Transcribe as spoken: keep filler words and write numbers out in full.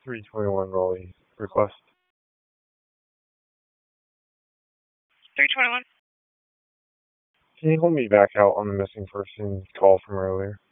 three twenty-one Raleigh request. three twenty-one. Can you hold me back out on the missing person call from earlier?